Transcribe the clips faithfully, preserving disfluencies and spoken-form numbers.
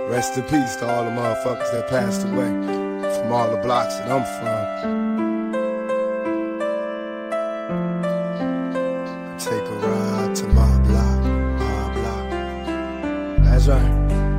Rest in peace to all the motherfuckers that passed away from all the blocks that I'm from. Take a ride to my block, my block. That's right.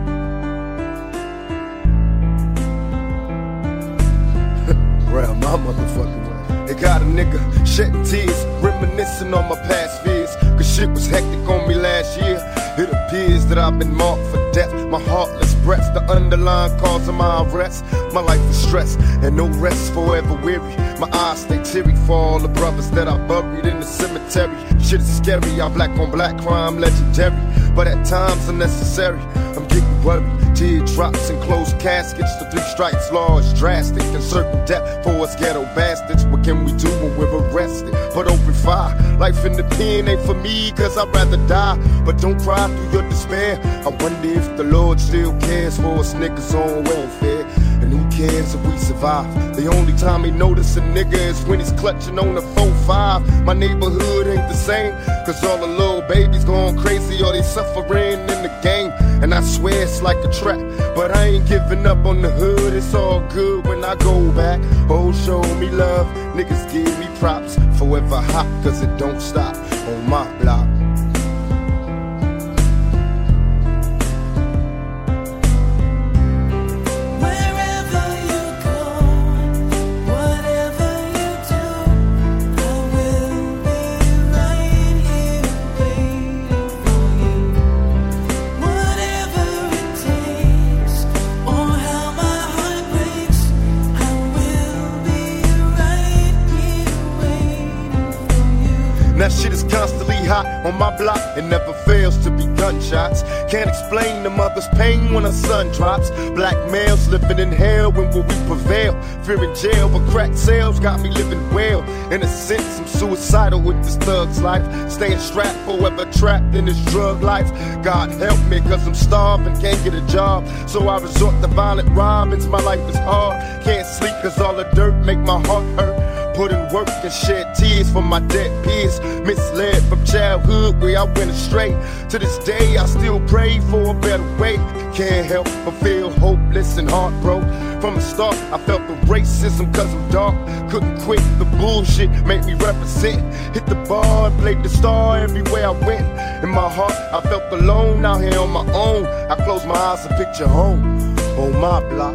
Real, my motherfucking way. They got a nigga shedding tears, reminiscing on my past fears. Cause shit was hectic on me last year. It appears that I've been marked for death. My heartless breaths, the underlying cause of my arrest. My life is stress and no rest, forever weary. My eyes stay teary for all the brothers that I buried in the cemetery. Shit is scary, our black on black crime legendary, but at times unnecessary. I'm getting worried. Teardrops and closed caskets. The three strikes law is drastic and certain death for us ghetto bastards. What can we do when we're arrested? But open fire. Life in the pen ain't for me, cause I'd rather die. But don't cry through your despair. I wonder if the Lord still cares for us niggas on welfare. And who cares if we survive? The only time he notice a nigga is when he's clutching on a four five. My neighborhood ain't the same, cause all the little babies going crazy or they suffering in the game. And I swear it's like a trap, but I ain't giving up on the hood. It's all good when I go back. Oh, show me love, niggas give me props. Forever hot, cause it don't stop on my block. That shit is constantly hot on my block. It never fails to be gunshots. Can't explain the mother's pain when her son drops. Black males living in hell, when will we prevail? Fear in jail, but crack sales got me living well. In a sense, I'm suicidal with this thug's life. Staying strapped, forever trapped in this drug life. God help me, cause I'm starving, can't get a job. So I resort to violent robins, my life is hard. Can't sleep cause all the dirt make my heart hurt. Put in work and shed tears for my dead peers. Misled from childhood where I went astray. To this day I still pray for a better way. Can't help but feel hopeless and heartbroken. From the start I felt the racism cause I'm dark. Couldn't quit the bullshit, made me represent. Hit the bar and played the star everywhere I went. In my heart I felt alone out here on my own. I close my eyes and picture home on my block.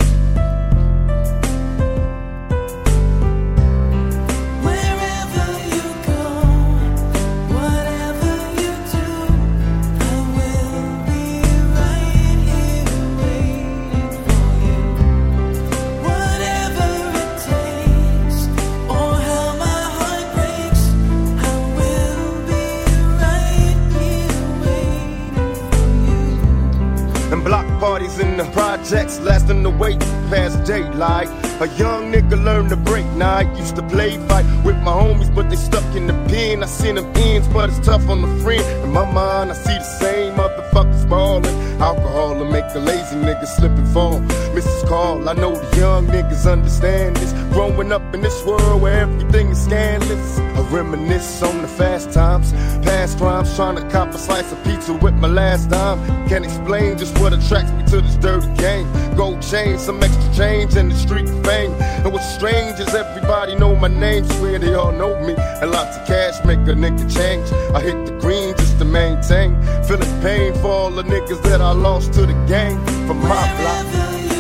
Parties in the projects lasting the wait past daylight. A young nigga learned to break. Now I used to play fight with my homies, but they stuck in the pen. I seen them ends, but it's tough on the friend. In my mind, I see the same motherfuckers ballin'. Alcohol will make a lazy nigga slip and fall. Missus Call, I know the young niggas understand this. Growing up in this world where everything is scandalous. I reminisce on the fast times, past crimes, trying to cop a slice of pizza with my last dime. Can't explain just what attracts me to this dirty game. Gold chain, some extra change, and the street fame. And what's strange is everybody know my name, swear they all know me. And lots of cash make a nigga change. I hit the green just to maintain. Feeling pain for all the niggas that I lost to the gang from my block.